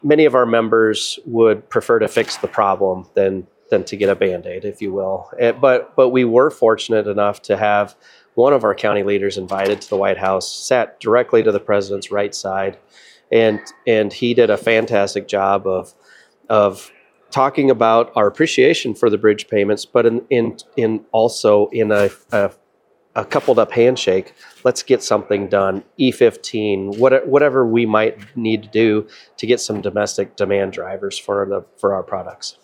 many of our members would prefer to fix the problem than to get a Band-Aid, if you will. But we were fortunate enough to have one of our county leaders invited to the White House, sat directly to the president's right side, and he did a fantastic job of talking about our appreciation for the bridge payments, but in also in a coupled up handshake. Let's get something done. E15, whatever we might need to do to get some domestic demand drivers for our products.